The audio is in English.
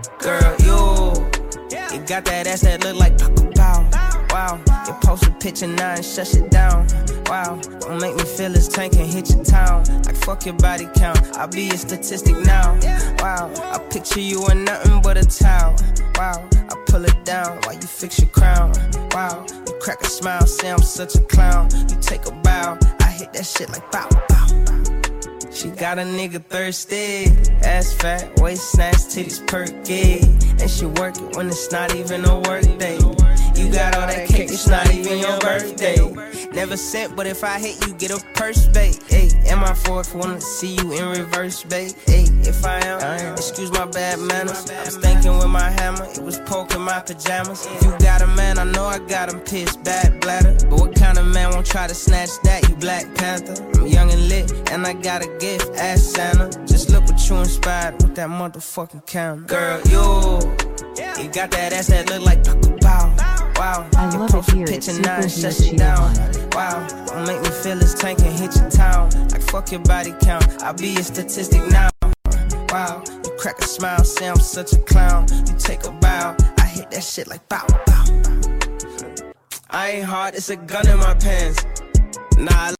Girl, you got that ass that look like Taco Bell. Wow, you post a picture now and shush it down. Wow, don't make me feel this tank and hit your town. Like fuck your body count, I'll be a statistic now. Wow, I picture you in nothing but a towel. Wow, I pull it down while you fix your crown. Wow, you crack a smile, say I'm such a clown. You take a bow, I hit that shit like bow, bow. She got a nigga thirsty. Ass fat, waist snatch, titties perky. And she work it when it's not even a work day. You got all that cake, it's not even your birthday. Never sent, but if I hit you, get a purse, babe. Ayy, am I fourth? Wanna see you in reverse, babe. Ayy, if I am, excuse my bad manners. I was thinking with my hammer, it was poking my pajamas. If you got a man, I know I got him pissed, bad bladder. But what kind of man won't try to snatch that, you Black Panther? I'm young and lit, and I got a gift, ask Santa. Just look what you inspired with that motherfucking camera. Girl, you got that ass that look like Taco Bell. Wow, I love it here, it's super down. Wow, don't make me feel this tank and hit your town. Like fuck your body count, I'll be a statistic now. Wow, you crack a smile, say I'm such a clown. You take a bow, I hit that shit like bow, bow. I ain't hard, it's a gun in my pants. Nah,